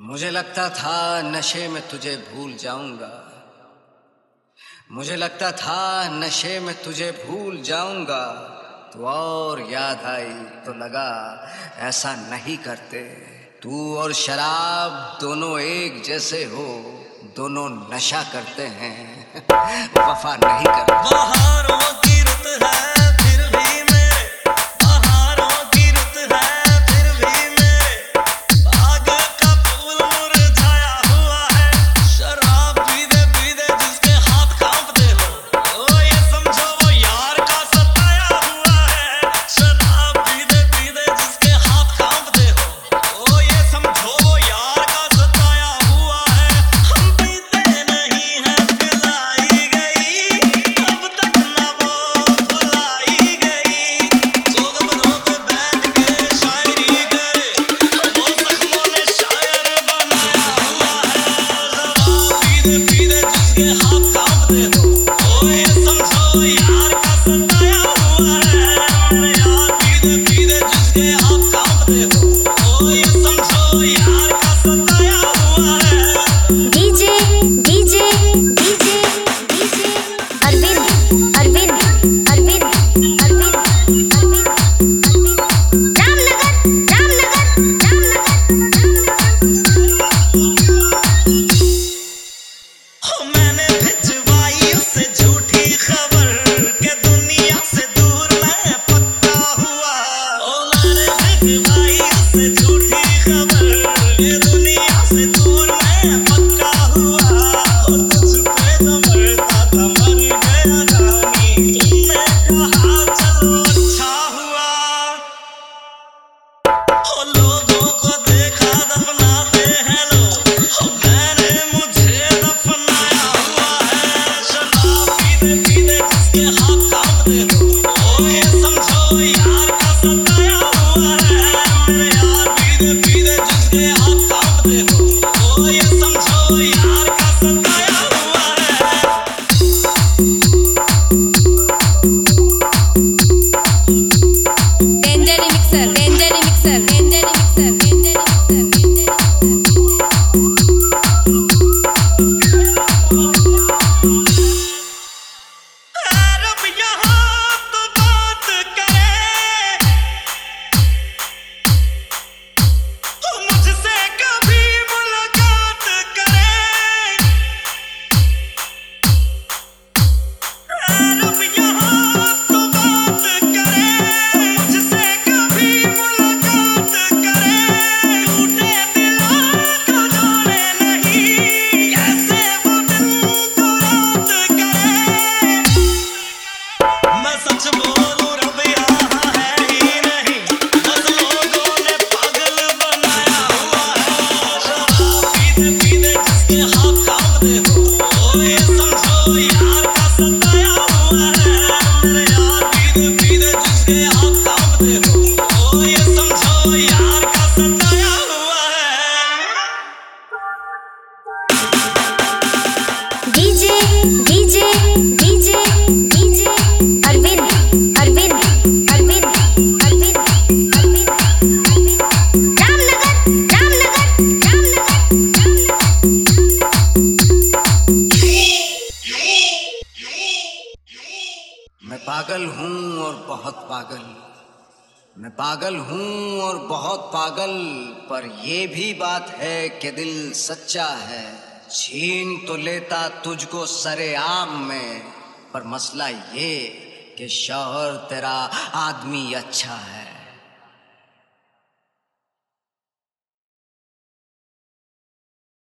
मुझे लगता था नशे में तुझे भूल जाऊंगा, मुझे लगता था नशे में तुझे भूल जाऊंगा। तू और याद आई तो लगा ऐसा नहीं करते। तू और शराब दोनों एक जैसे हो, दोनों नशा करते हैं वफा नहीं करते। बहारों की रुत है फिर भी मेरे, बहारों की रुत है फिर भी मेरे, बाग का फूल मुरझाया हुआ है। शराब पीते पीते जिसके हाथ कांपते हो, ओ ये समझो वो यार का सताया हुआ है। शराब पीते पीते जिसके हाथ कांपते हो, ओ ये समझो वो यार का सताया हुआ है। हम पीते नहीं हैं पिलाई गई, अब तक ना वो भुलाई गई। जोगबनों पे बैठ के शायरी करे, वो जख्मों ने शायर बनाया हुआ है। शराब पीते पीते जिसके हाथ कांपते हो, ओ ये समझो यार का सताया हुआ है। यार पीते पीते जिसके हाथ कांपते हो, ओ ये समझो यार का सताया हुआ है। DJ DJ DJ DJ Arvind Arvind Arvind Arvind Arvind Ramnagar Ramnagar हो मैंने भिजवाई उसे झूठी खबर के दुनिया से दूर मैं पक्का हुआ। ओ मैंने भिजवाई उसे झूठी खबर के दुनिया से दूर मैं पक्का हुआ। ओ तुझ पे तो मरता था मर गया जानी, तुमने कहा चलो अच्छा हुआ। ओ लोगों को देखा दफनाते हैं लोग, ओ मैंने मुझे दफनाया हुआ है। शराब पीते पीते जिसके हाथ कांपते हो, ओ ये समझो यार का सताया हुआ है। यार पीते पीते जिसके हाथ कांपते हो, ओ ये समझो यार का सताया हुआ है। Danger mixer danger mixer danger mixer danger रब यहाँ तो बात करे, तो मुझसे कभी मुलाकात करे। रब यहाँ तो बात करे, मुझसे कभी मुलाकात करे। टूटे दिलों को जोड़े नहीं, कैसे वो दिन को रात करे। मैं सच बोलूं रब यहाँ है ही नहीं, बस लोगों ने पागल बनाया हुआ है। शराब पीते पीते जिसके हाथ कांपते हो, ओ ये समझो यार का सताया हुआ है। यार पीते पीते जिसके हाथ कांपते हो, ओ ये समझो यार का सताया हुआ है। DJ DJ DJ DJ Arvind Arvind Arvind Arvind Arvind Ramnagar Ramnagar Ramnagar मैं पागल हूँ और बहुत पागल, मैं पागल हूँ और बहुत पागल, पर ये भी बात है कि दिल सच्चा है। छीन तो लेता तुझको सरेआम में, पर मसला ये कि शौहर तेरा आदमी अच्छा है।